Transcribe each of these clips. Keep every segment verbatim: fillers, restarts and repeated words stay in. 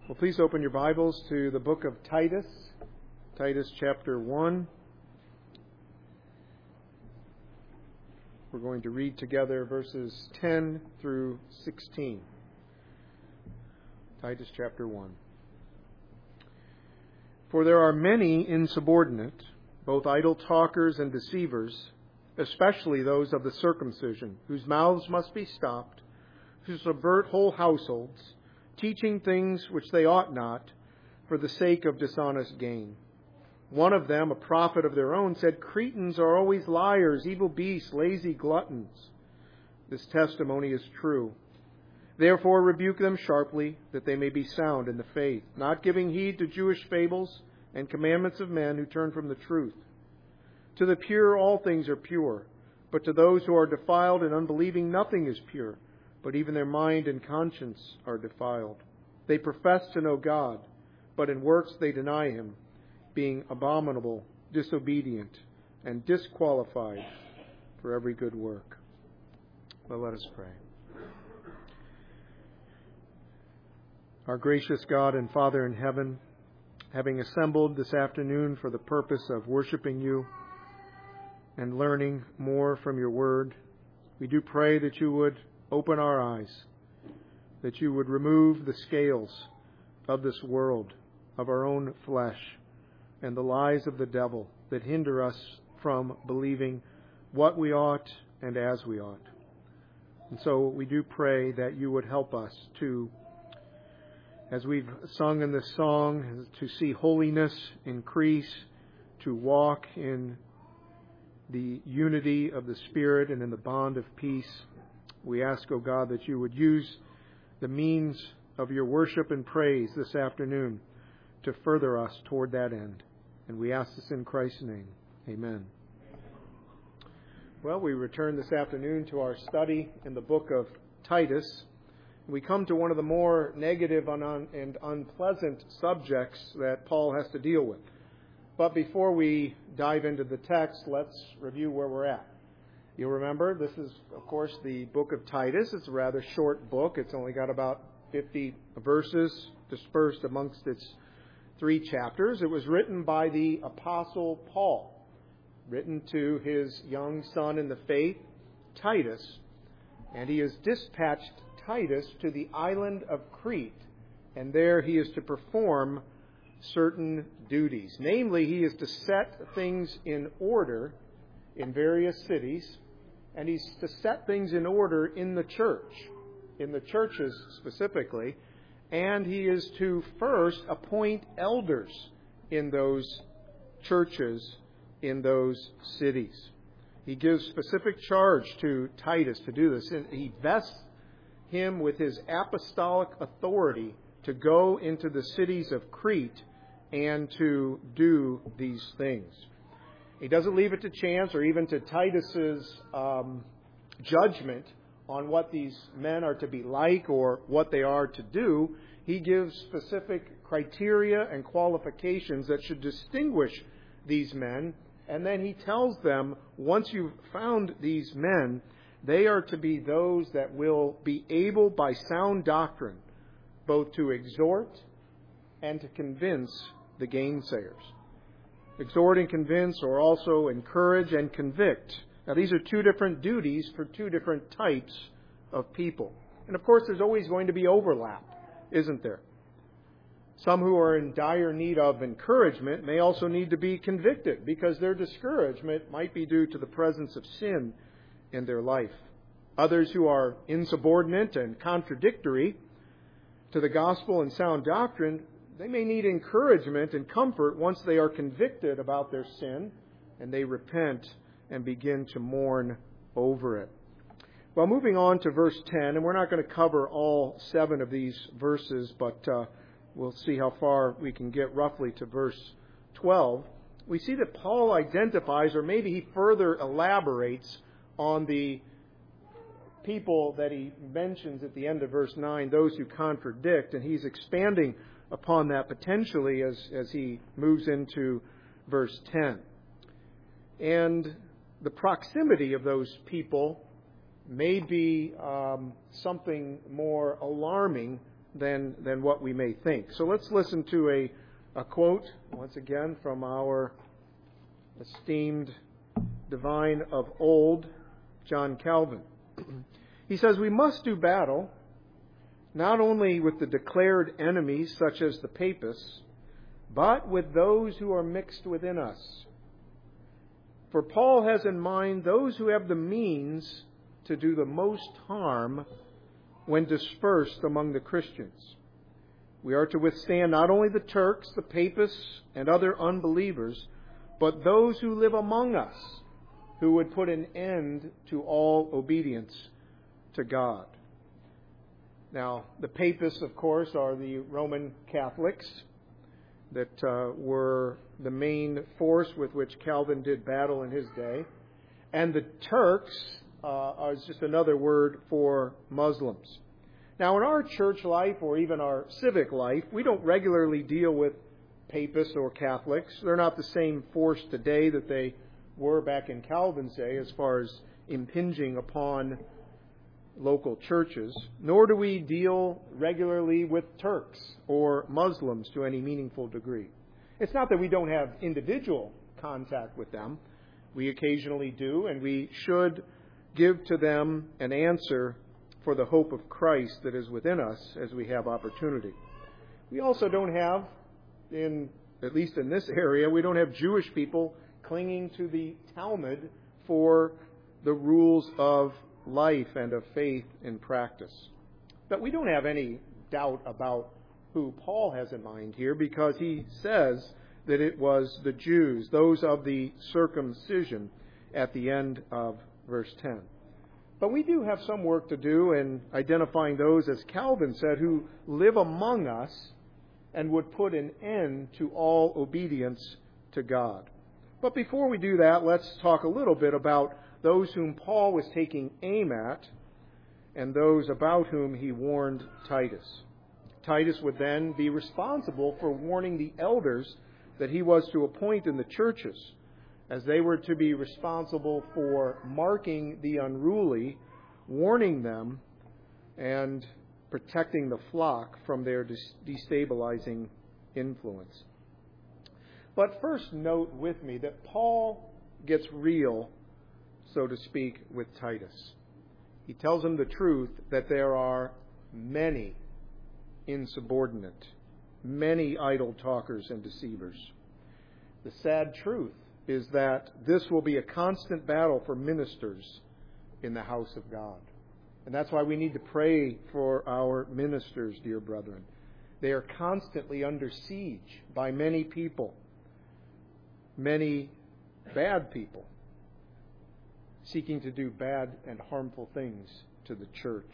Well, please open your Bibles to the book of Titus, Titus chapter one. We're going to read together verses ten through sixteen. Titus chapter one. For there are many insubordinate, both idle talkers and deceivers, especially those of the circumcision, whose mouths must be stopped, who subvert whole households, teaching things which they ought not, for the sake of dishonest gain. One of them, a prophet of their own, said, Cretans are always liars, evil beasts, lazy gluttons. This testimony is true. Therefore rebuke them sharply, that they may be sound in the faith, not giving heed to Jewish fables and commandments of men who turn from the truth. To the pure all things are pure, but to those who are defiled and unbelieving nothing is pure, but even their mind and conscience are defiled. They profess to know God, but in works they deny Him, being abominable, disobedient, and disqualified for every good work. Well, let us pray. Our gracious God and Father in heaven, having assembled this afternoon for the purpose of worshiping You and learning more from Your Word, we do pray that You would open our eyes, that You would remove the scales of this world, of our own flesh, and the lies of the devil that hinder us from believing what we ought and as we ought. And so we do pray that You would help us to, as we've sung in this song, to see holiness increase, to walk in the unity of the Spirit and in the bond of peace. We ask, O God, that You would use the means of Your worship and praise this afternoon to further us toward that end. And we ask this in Christ's name. Amen. Well, we return this afternoon to our study in the book of Titus. We come to one of the more negative and unpleasant subjects that Paul has to deal with. But before we dive into the text, let's review where we're at. You'll remember, this is, of course, the book of Titus. It's a rather short book. It's only got about fifty verses dispersed amongst its three chapters. It was written by the Apostle Paul, written to his young son in the faith, Titus. And he has dispatched Titus to the island of Crete. And there he is to perform certain duties. Namely, he is to set things in order in various cities. And he's to set things in order in the church, in the churches specifically. And he is to first appoint elders in those churches, in those cities. He gives specific charge to Titus to do this. And he vests him with his apostolic authority to go into the cities of Crete and to do these things. He doesn't leave it to chance or even to Titus's um, judgment on what these men are to be like or what they are to do. He gives specific criteria and qualifications that should distinguish these men. And then he tells them, once you've found these men, they are to be those that will be able by sound doctrine both to exhort and to convince the gainsayers. Exhort and convince, or also encourage and convict. Now, these are two different duties for two different types of people. And of course, there's always going to be overlap, isn't there? Some who are in dire need of encouragement may also need to be convicted because their discouragement might be due to the presence of sin in their life. Others who are insubordinate and contradictory to the gospel and sound doctrine, they may need encouragement and comfort once they are convicted about their sin and they repent and begin to mourn over it. Well, moving on to verse ten, and we're not going to cover all seven of these verses, but uh, we'll see how far we can get roughly to verse twelve. We see that Paul identifies, or maybe he further elaborates on the people that he mentions at the end of verse nine, those who contradict, and he's expanding upon that potentially as, as he moves into verse ten. And the proximity of those people may be um, something more alarming than, than what we may think. So let's listen to a, a quote, once again, from our esteemed divine of old, John Calvin. He says, "We must do battle not only with the declared enemies such as the papists, but with those who are mixed within us. For Paul has in mind those who have the means to do the most harm when dispersed among the Christians. We are to withstand not only the Turks, the papists, and other unbelievers, but those who live among us, who would put an end to all obedience to God." Now, the papists, of course, are the Roman Catholics that uh, were the main force with which Calvin did battle in his day. And the Turks uh, is just another word for Muslims. Now, in our church life or even our civic life, we don't regularly deal with papists or Catholics. They're not the same force today that they were back in Calvin's day as far as impinging upon local churches, nor do we deal regularly with Turks or Muslims to any meaningful degree. It's not that we don't have individual contact with them. We occasionally do, and we should give to them an answer for the hope of Christ that is within us as we have opportunity. We also don't have, in at least in this area, we don't have Jewish people clinging to the Talmud for the rules of life and of faith in practice. But we don't have any doubt about who Paul has in mind here, because he says that it was the Jews, those of the circumcision, at the end of verse ten. But we do have some work to do in identifying those, as Calvin said, who live among us and would put an end to all obedience to God. But before we do that, let's talk a little bit about those whom Paul was taking aim at and those about whom he warned Titus. Titus would then be responsible for warning the elders that he was to appoint in the churches, as they were to be responsible for marking the unruly, warning them, and protecting the flock from their destabilizing influence. But first note with me that Paul gets real, so to speak, with Titus. He tells him the truth that there are many insubordinate, many idle talkers and deceivers. The sad truth is that this will be a constant battle for ministers in the house of God. And that's why we need to pray for our ministers, dear brethren. They are constantly under siege by many people, many bad people, seeking to do bad and harmful things to the church.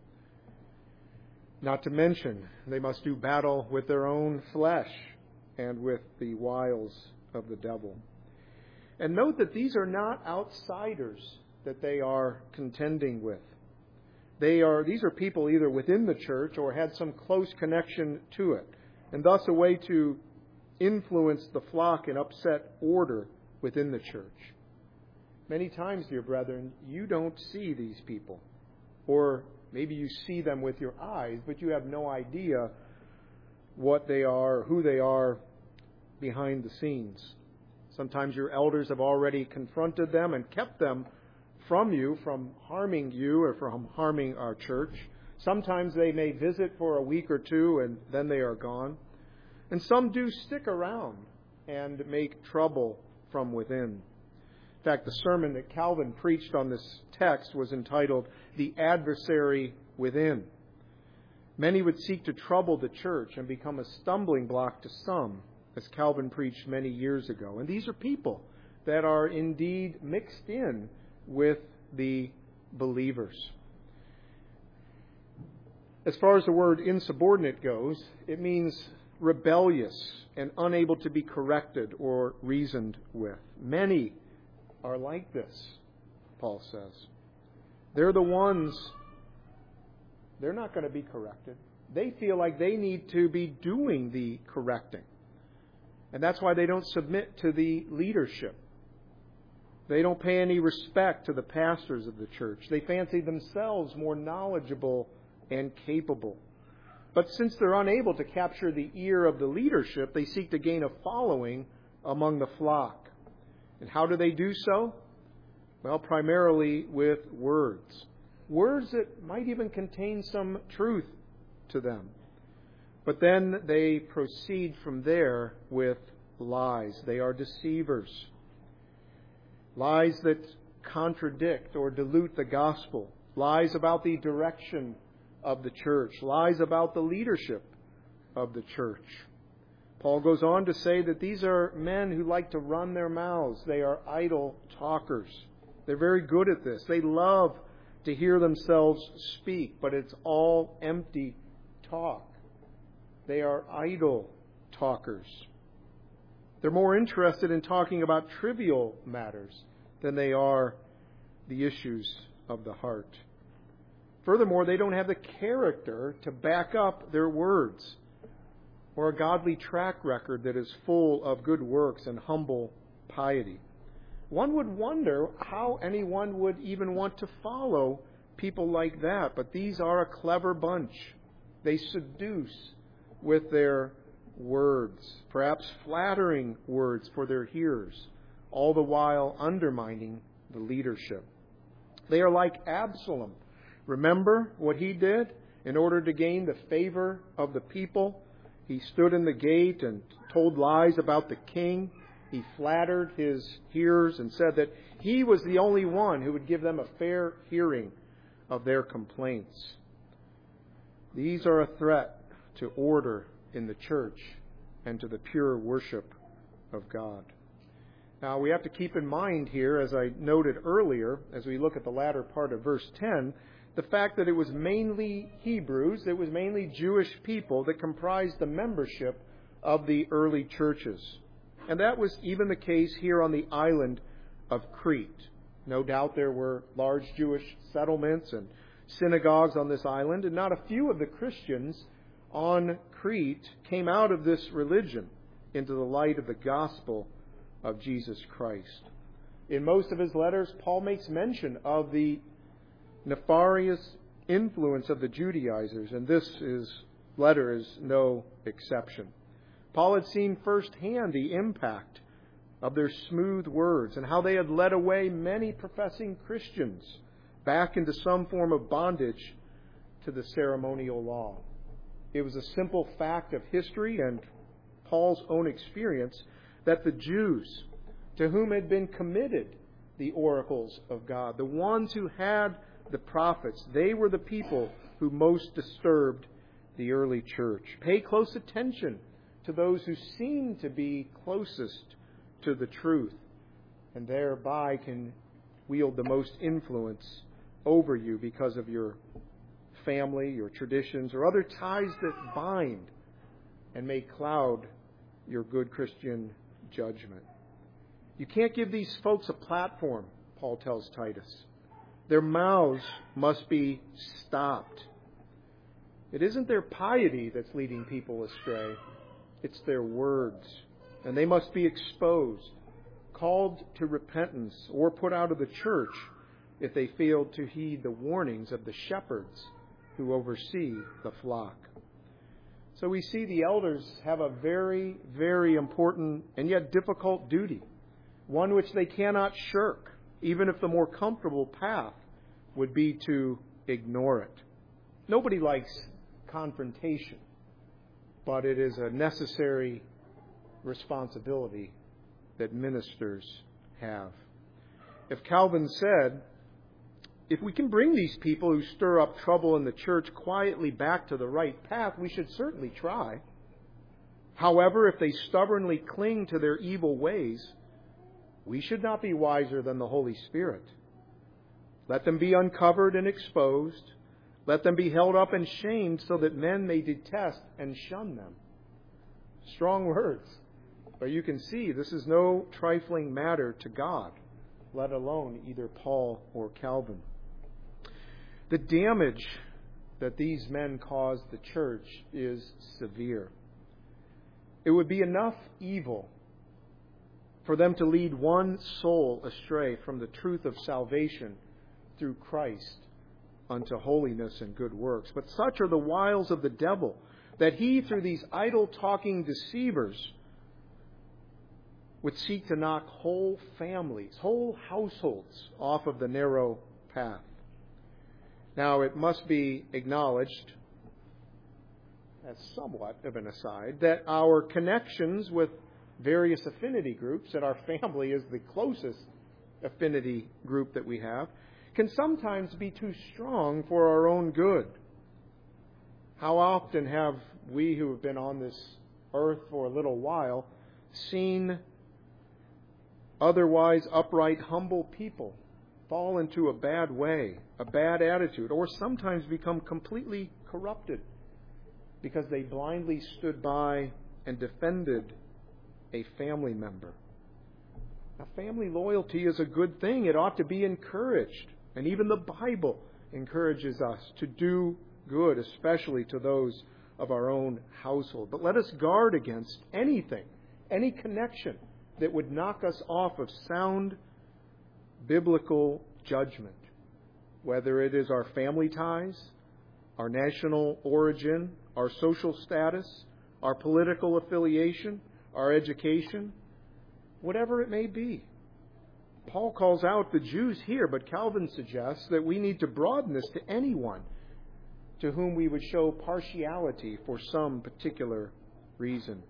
Not to mention, they must do battle with their own flesh and with the wiles of the devil. And note that these are not outsiders that they are contending with. They are, these are people either within the church or had some close connection to it, and thus a way to influence the flock and upset order within the church. Many times, dear brethren, you don't see these people. Or maybe you see them with your eyes, but you have no idea what they are, who they are behind the scenes. Sometimes your elders have already confronted them and kept them from you, from harming you or from harming our church. Sometimes they may visit for a week or two and then they are gone. And some do stick around and make trouble from within. In fact, the sermon that Calvin preached on this text was entitled, "The Adversary Within." Many would seek to trouble the church and become a stumbling block to some, as Calvin preached many years ago. And these are people that are indeed mixed in with the believers. As far as the word insubordinate goes, it means rebellious and unable to be corrected or reasoned with. Many are like this, Paul says. They're the ones, they're not going to be corrected. They feel like they need to be doing the correcting. And that's why they don't submit to the leadership. They don't pay any respect to the pastors of the church. They fancy themselves more knowledgeable and capable. But since they're unable to capture the ear of the leadership, they seek to gain a following among the flock. And how do they do so? Well, primarily with words. Words that might even contain some truth to them. But then they proceed from there with lies. They are deceivers. Lies that contradict or dilute the gospel. Lies about the direction of the church. Lies about the leadership of the church. Paul goes on to say that these are men who like to run their mouths. They are idle talkers. They're very good at this. They love to hear themselves speak, but it's all empty talk. They are idle talkers. They're more interested in talking about trivial matters than they are the issues of the heart. Furthermore, they don't have the character to back up their words or a godly track record that is full of good works and humble piety. One would wonder how anyone would even want to follow people like that, but these are a clever bunch. They seduce with their words, perhaps flattering words for their hearers, all the while undermining the leadership. They are like Absalom. Remember what he did in order to gain the favor of the people? He stood in the gate and told lies about the king. He flattered his hearers and said that he was the only one who would give them a fair hearing of their complaints. These are a threat to order in the church and to the pure worship of God. Now, we have to keep in mind here, as I noted earlier, as we look at the latter part of verse ten, the fact that it was mainly Hebrews, it was mainly Jewish people that comprised the membership of the early churches. And that was even the case here on the island of Crete. No doubt there were large Jewish settlements and synagogues on this island, and not a few of the Christians on Crete came out of this religion into the light of the gospel of Jesus Christ. In most of his letters, Paul makes mention of the nefarious influence of the Judaizers, and this is, letter is no exception. Paul had seen firsthand the impact of their smooth words and how they had led away many professing Christians back into some form of bondage to the ceremonial law. It was a simple fact of history and Paul's own experience that the Jews, to whom had been committed the oracles of God, the ones who had the prophets, they were the people who most disturbed the early church. Pay close attention to those who seem to be closest to the truth and thereby can wield the most influence over you because of your family, your traditions, or other ties that bind and may cloud your good Christian judgment. You can't give these folks a platform, Paul tells Titus. Their mouths must be stopped. It isn't their piety that's leading people astray. It's their words. And they must be exposed, called to repentance, or put out of the church if they fail to heed the warnings of the shepherds who oversee the flock. So we see the elders have a very, very important and yet difficult duty, one which they cannot shirk, even if the more comfortable path would be to ignore it. Nobody likes confrontation, but it is a necessary responsibility that ministers have. If Calvin said, if we can bring these people who stir up trouble in the church quietly back to the right path, we should certainly try. However, if they stubbornly cling to their evil ways, we should not be wiser than the Holy Spirit. Let them be uncovered and exposed. Let them be held up and shamed so that men may detest and shun them. Strong words. But you can see this is no trifling matter to God, let alone either Paul or Calvin. The damage that these men caused the church is severe. It would be enough evil for them to lead one soul astray from the truth of salvation through Christ unto holiness and good works. But such are the wiles of the devil, that he, through these idle-talking deceivers, would seek to knock whole families, whole households off of the narrow path. Now, it must be acknowledged, as somewhat of an aside, that our connections with various affinity groups, and our family is the closest affinity group that we have, can sometimes be too strong for our own good. How often have we who have been on this earth for a little while seen otherwise upright, humble people fall into a bad way, a bad attitude, or sometimes become completely corrupted because they blindly stood by and defended a family member. Now, family loyalty is a good thing. It ought to be encouraged. And even the Bible encourages us to do good, especially to those of our own household. But let us guard against anything, any connection that would knock us off of sound biblical judgment, whether it is our family ties, our national origin, our social status, our political affiliation, our education, whatever it may be. Paul calls out the Jews here, but Calvin suggests that we need to broaden this to anyone to whom we would show partiality for some particular reason.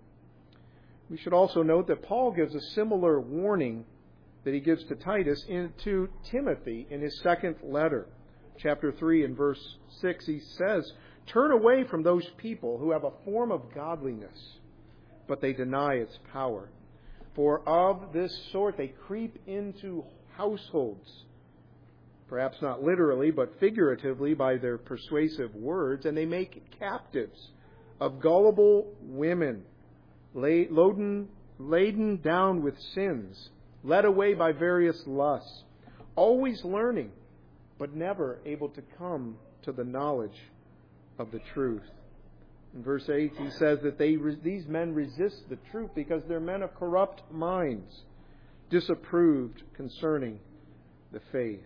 We should also note that Paul gives a similar warning that he gives to Titus in, to Timothy in his second letter. Chapter three and verse six, he says, "Turn away from those people who have a form of godliness, but they deny its power. For of this sort they creep into households, perhaps not literally, but figuratively by their persuasive words, and they make captives of gullible women, laden, laden down with sins, led away by various lusts, always learning, but never able to come to the knowledge of the truth." In verse eight, he says that they these men resist the truth because they're men of corrupt minds, disapproved concerning the faith.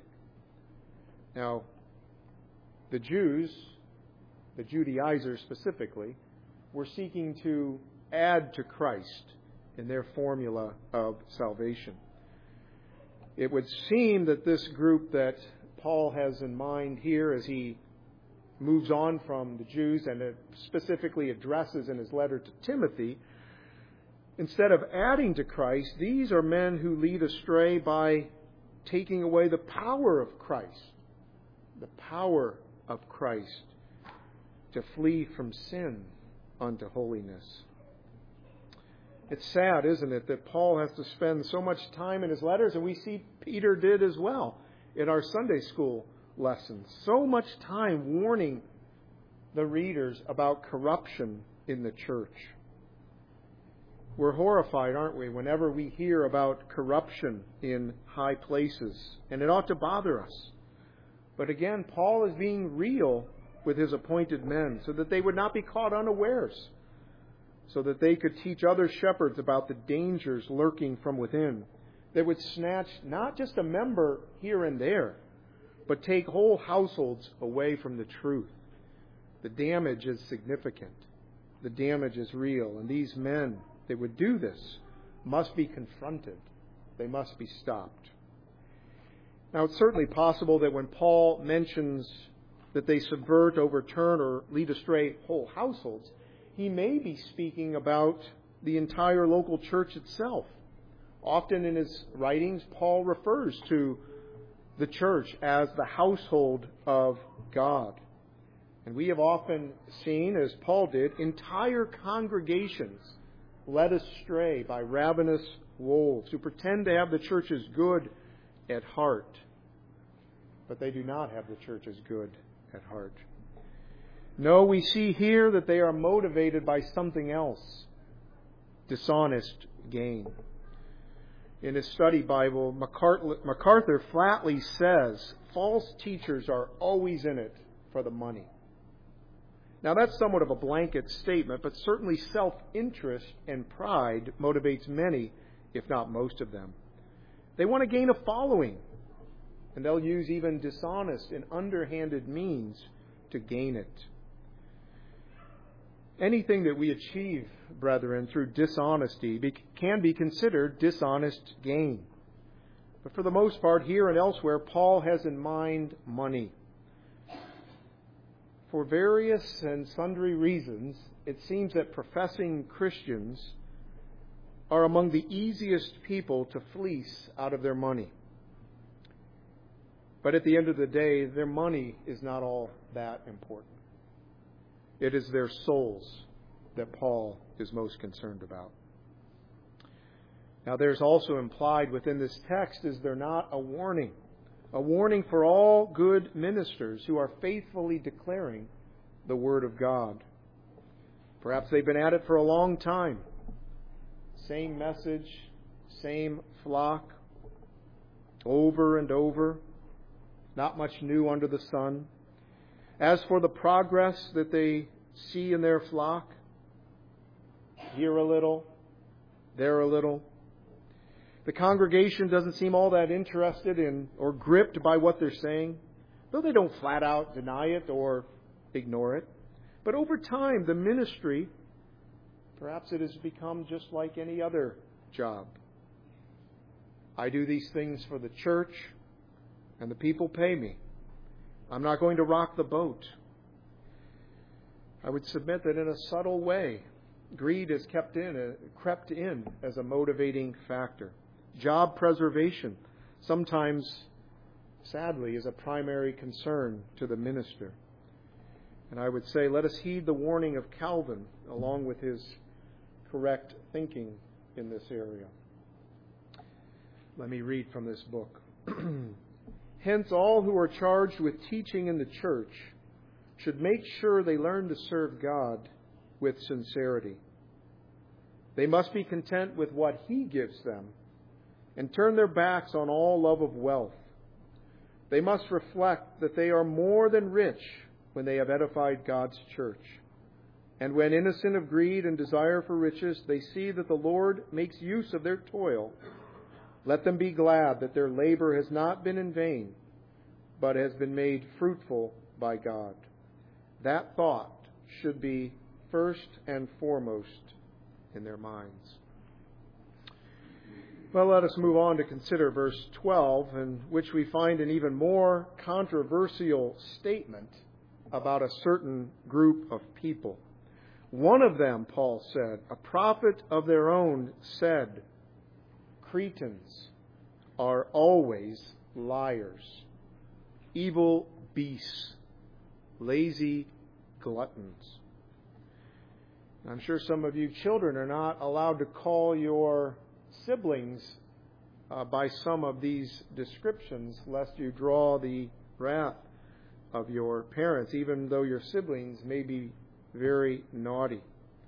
Now, the Jews, the Judaizers specifically, were seeking to add to Christ in their formula of salvation. It would seem that this group that Paul has in mind here as he moves on from the Jews and it specifically addresses in his letter to Timothy, instead of adding to Christ, these are men who lead astray by taking away the power of Christ, the power of Christ to flee from sin unto holiness. It's sad, isn't it, that Paul has to spend so much time in his letters, and we see Peter did as well in our Sunday school lessons. So much time warning the readers about corruption in the church. We're horrified, aren't we, whenever we hear about corruption in high places, and it ought to bother us. But again, Paul is being real with his appointed men so that they would not be caught unawares, so that they could teach other shepherds about the dangers lurking from within that would snatch not just a member here and there, but take whole households away from the truth. The damage is significant. The damage is real. And these men that would do this must be confronted. They must be stopped. Now, it's certainly possible that when Paul mentions that they subvert, overturn, or lead astray whole households, he may be speaking about the entire local church itself. Often in his writings, Paul refers to the church as the household of God. And we have often seen, as Paul did, entire congregations led astray by ravenous wolves who pretend to have the church's good at heart, but they do not have the church's good at heart. No, we see here that they are motivated by something else, dishonest gain. In his study Bible, MacArthur flatly says false teachers are always in it for the money. Now, that's somewhat of a blanket statement, but certainly self-interest and pride motivates many, if not most of them. They want to gain a following. and they'll use even dishonest and underhanded means to gain it. Anything that we achieve, brethren, through dishonesty be, can be considered dishonest gain. But for the most part, here and elsewhere, Paul has in mind money. For various and sundry reasons, it seems that professing Christians are among the easiest people to fleece out of their money. But at the end of the day, their money is not all that important. It is their souls that Paul is most concerned about. Now, there's also implied within this text, is there not, a warning? A warning for all good ministers who are faithfully declaring the Word of God. Perhaps they've been at it for a long time. Same message, same flock, over and over. Not much new under the sun. As for the progress that they see in their flock, here a little, there a little. The congregation doesn't seem all that interested in or gripped by what they're saying, though they don't flat out deny it or ignore it. But over time, the ministry, perhaps it has become just like any other job. I do these things for the church, and the people pay me. I'm not going to rock the boat. I would submit that in a subtle way, greed has kept in, uh, crept in as a motivating factor. Job preservation sometimes, sadly, is a primary concern to the minister. And I would say, let us heed the warning of Calvin, along with his correct thinking in this area. Let me read from this book. Hence, all who are charged with teaching in the church should make sure they learn to serve God with sincerity. They must be content with what He gives them and turn their backs on all love of wealth. They must reflect that they are more than rich when they have edified God's church. And when innocent of greed and desire for riches, they see that the Lord makes use of their toil. Let them be glad that their labor has not been in vain, but has been made fruitful by God. That thought should be first and foremost in their minds. Well, let us move on to consider verse twelve, in which we find an even more controversial statement about a certain group of people. One of them, Paul said, a prophet of their own, said, Cretans are always liars, evil beasts, lazy gluttons. I'm sure some of you children are not allowed to call your siblings uh, by some of these descriptions, lest you draw the wrath of your parents, even though your siblings may be very naughty.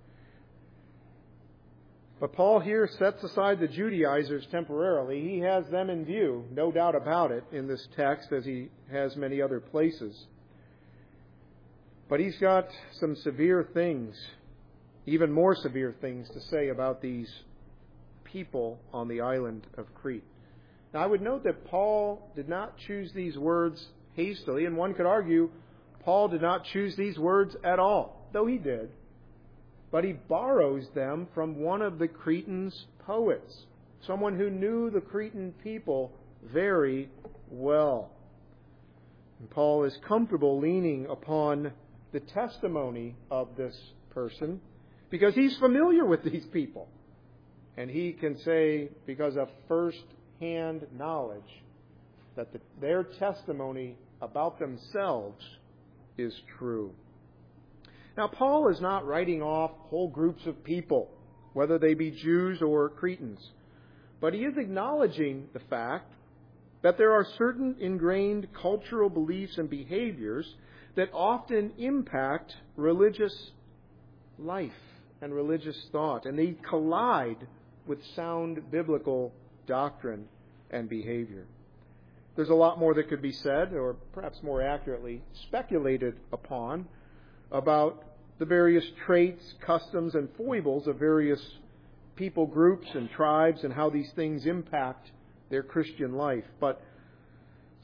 But Paul here sets aside the Judaizers temporarily. He has them in view, no doubt about it, in this text, as he has many other places. But he's got some severe things, even more severe things to say about these people on the island of Crete. Now, I would note that Paul did not choose these words hastily, and one could argue Paul did not choose these words at all, though he did. But he borrows them from one of the Cretans' poets, someone who knew the Cretan people very well. And Paul is comfortable leaning upon the testimony of this person because he's familiar with these people. And he can say, because of first-hand knowledge, that the, their testimony about themselves is true. Now, Paul is not writing off whole groups of people, whether they be Jews or Cretans. But he is acknowledging the fact that there are certain ingrained cultural beliefs and behaviors that often impact religious life and religious thought, and they collide with sound biblical doctrine and behavior. There's a lot more that could be said, or perhaps more accurately, speculated upon, about the various traits, customs, and foibles of various people groups and tribes and how these things impact their Christian life. But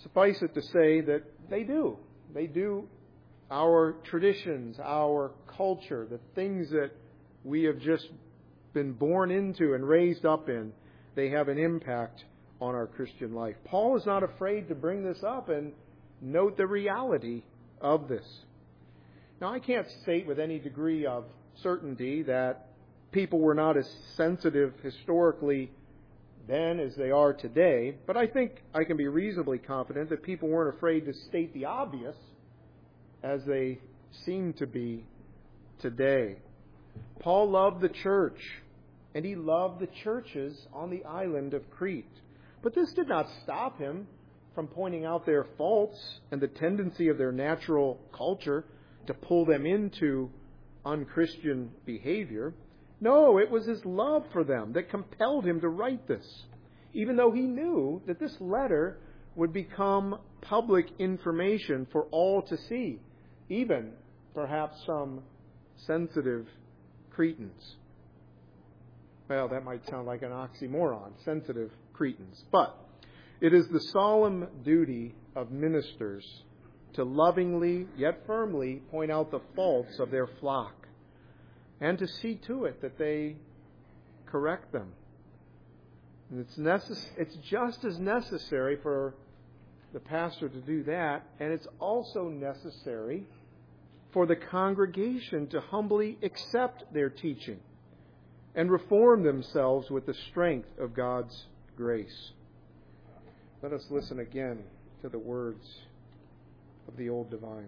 Suffice it to say that they do. They do. Our traditions, our culture, the things that we have just been born into and raised up in, they have an impact on our Christian life. Paul is not afraid to bring this up and note the reality of this. Now, I can't state with any degree of certainty that people were not as sensitive historically then as they are today, but I think I can be reasonably confident that people weren't afraid to state the obvious as they seem to be today. Paul loved the church, and he loved the churches on the island of Crete. But this did not stop him from pointing out their faults and the tendency of their natural culture to pull them into unchristian behavior. No, it was his love for them that compelled him to write this, even though he knew that this letter would become public information for all to see, even perhaps some sensitive Cretans. Well, that might sound like an oxymoron, sensitive Cretans. But it is the solemn duty of ministers to lovingly, yet firmly, point out the faults of their flock and to see to it that they correct them. And it's, necess- it's just as necessary for the pastor to do that, and it's also necessary for the congregation to humbly accept their teaching and reform themselves with the strength of God's grace. Let us listen again to the words of the old divine.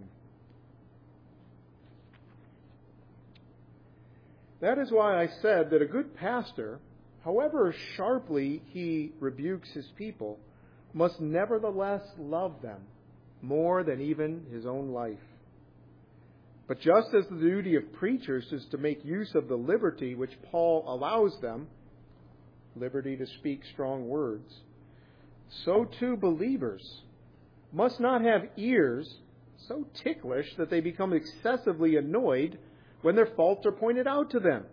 That is why I said that a good pastor, however sharply he rebukes his people, must nevertheless love them more than even his own life. But just as the duty of preachers is to make use of the liberty which Paul allows them, liberty to speak strong words, so too believers must not have ears so ticklish that they become excessively annoyed when their faults are pointed out to them.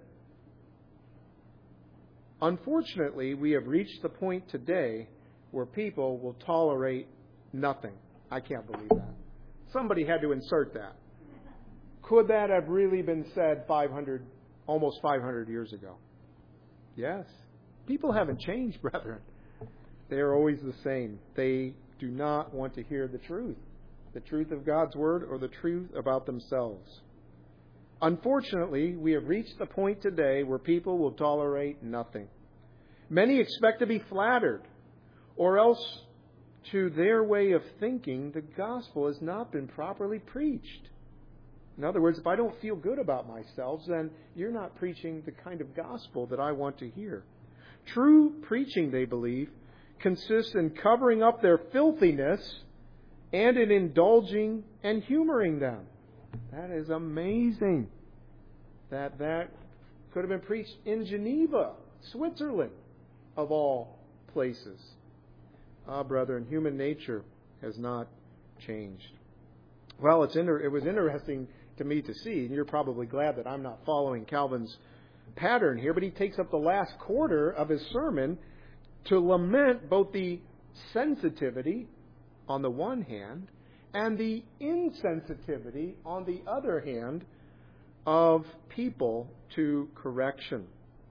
Unfortunately, we have reached the point today where people will tolerate nothing. I can't believe that. Somebody had to insert that. Could that have really been said five hundred, almost five hundred years ago? Yes. People haven't changed, brethren. They are always the same. They do not want to hear the truth, the truth of God's Word or the truth about themselves. Unfortunately, we have reached the point today where people will tolerate nothing. Many expect to be flattered, or else, to their way of thinking, the gospel has not been properly preached. In other words, if I don't feel good about myself, then you're not preaching the kind of gospel that I want to hear. True preaching, they believe, consists in covering up their filthiness and in indulging and humoring them. That is amazing that that could have been preached in Geneva, Switzerland, of all places. Ah, brethren, human nature has not changed. Well, it's inter- it was interesting to me to see, and you're probably glad that I'm not following Calvin's pattern here, but he takes up the last quarter of his sermon to lament both the sensitivity on the one hand and the insensitivity on the other hand of people to correction.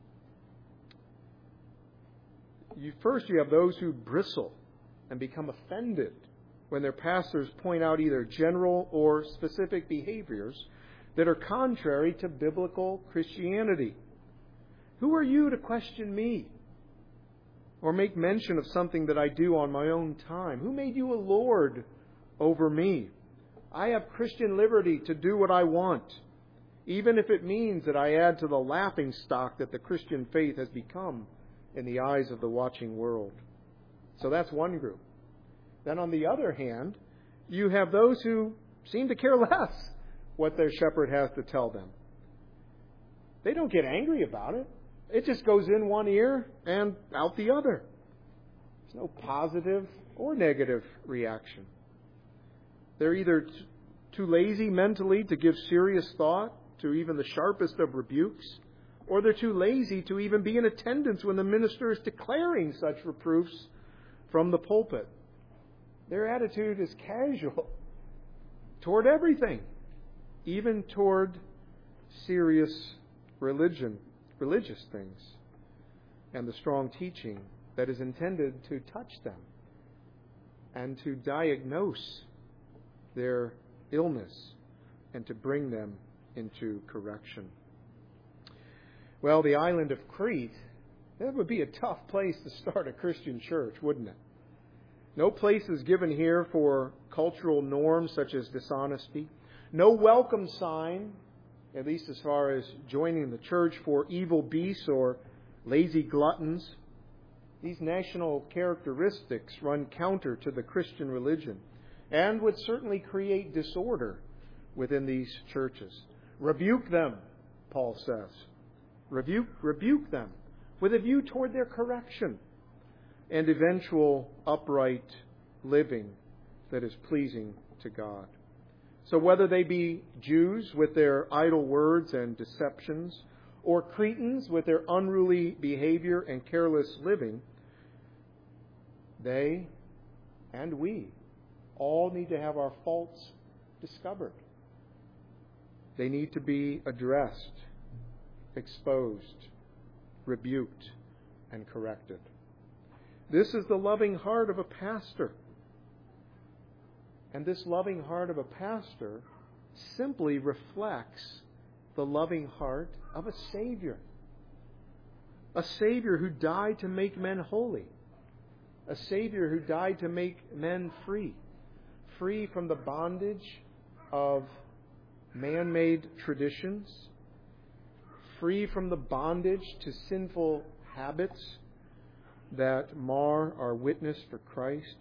You, first, you have those who bristle and become offended when their pastors point out either general or specific behaviors that are contrary to biblical Christianity. Who are you to question me or make mention of something that I do on my own time? Who made you a lord over me? I have Christian liberty to do what I want, even if it means that I add to the laughing stock that the Christian faith has become in the eyes of the watching world. So that's one group. Then on the other hand, you have those who seem to care less what their shepherd has to tell them. They don't get angry about it. It just goes in one ear and out the other. There's no positive or negative reaction. They're either t- too lazy mentally to give serious thought to even the sharpest of rebukes, or they're too lazy to even be in attendance when the minister is declaring such reproofs from the pulpit. Their attitude is casual toward everything, even toward serious religion, religious things, and the strong teaching that is intended to touch them and to diagnose their illness and to bring them into correction. Well, the island of Crete, that would be a tough place to start a Christian church, wouldn't it? No place is given here for cultural norms such as dishonesty. No welcome sign, at least as far as joining the church, for evil beasts or lazy gluttons. These national characteristics run counter to the Christian religion and would certainly create disorder within these churches. Rebuke them, Paul says. Rebuke, rebuke them with a view toward their correction and eventual upright living that is pleasing to God. So whether they be Jews with their idle words and deceptions, or Cretans with their unruly behavior and careless living, they and we all need to have our faults discovered. They need to be addressed, exposed, rebuked, and corrected. This is the loving heart of a pastor. And this loving heart of a pastor simply reflects the loving heart of a Savior. A Savior who died to make men holy. A Savior who died to make men free. Free from the bondage of man-made traditions. Free from the bondage to sinful habits that mar our witness for Christ.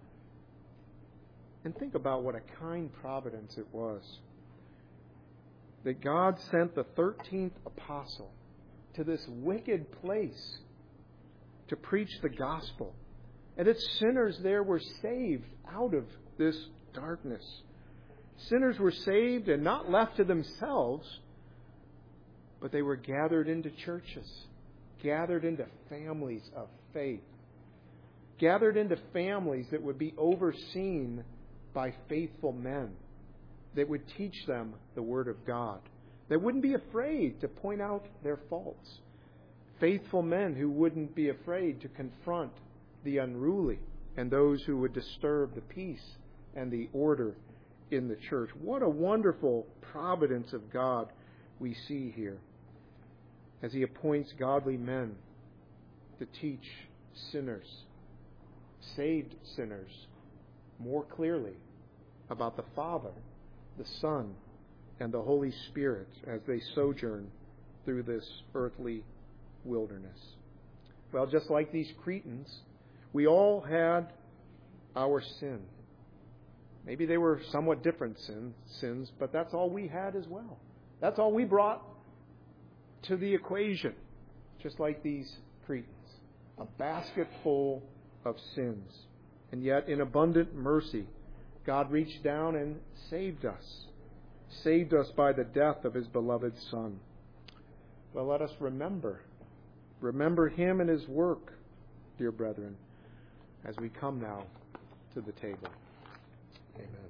And think about what a kind providence it was that God sent the thirteenth apostle to this wicked place to preach the gospel. And its sinners there were saved out of this darkness. Sinners were saved and not left to themselves, but they were gathered into churches, gathered into families of faith, gathered into families that would be overseen by faithful men that would teach them the Word of God, that wouldn't be afraid to point out their faults. Faithful men who wouldn't be afraid to confront the unruly and those who would disturb the peace and the order in the church. What a wonderful providence of God we see here as He appoints godly men to teach sinners, saved sinners, more clearly about the Father, the Son, and the Holy Spirit as they sojourn through this earthly wilderness. Well, just like these Cretans, we all had our sin. Maybe they were somewhat different sin, sins, but that's all we had as well. That's all we brought to the equation, just like these Cretans. A basket full of sins. And yet, in abundant mercy, God reached down and saved us. Saved us by the death of His beloved Son. Well, let us remember. Remember Him and His work, dear brethren, as we come now to the table. Amen.